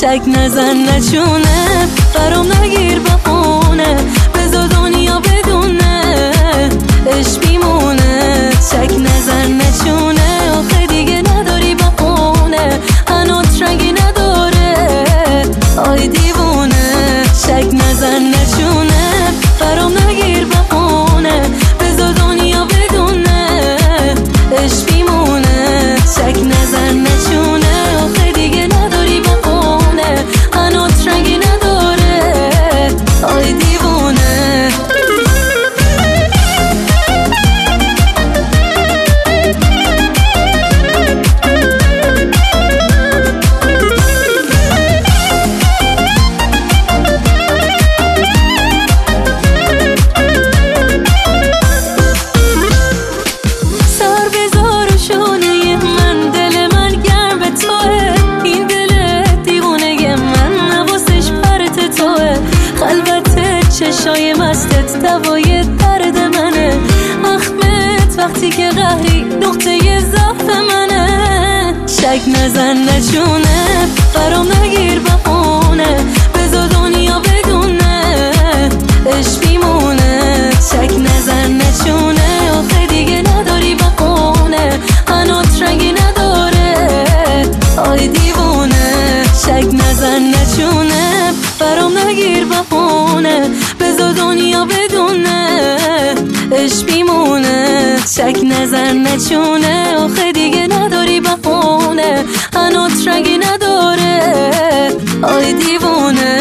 شک نزن نچونه، برام نگیر بهونه، بذار دنیا بدونه عشق میمونه. شک نزن نچونه، آخه دیگه نداری بهونه، هنوز رنگی نداره آی دیوونه. شک نزن نچونه، برام نگیر بهونه، بذار دنیا بدونه عشق میمونه. شک نزن نچونه، آخه دیگه نداری بهونه، هنوز رنگی نداره آی دیوونه. چشای مستت دوای درد منه، اخمت وقتی که قهری نقطه ضعف منه. شک نزن نچونه، برام نگیر بهونه، بذار دنیا بدونه عشق میمونه. شک نزن نچونه، آخه دیگه نداری بهونه، هنوز رنگی نداره آی دیوونه. شک نزن نچونه، برام نگیر بهونه، بذار دنیا بدونه عشق میمونه. شک نزن نچونه، آخه دیگه نداری بهونه، هنوز رنگی نداره آی دیوونه.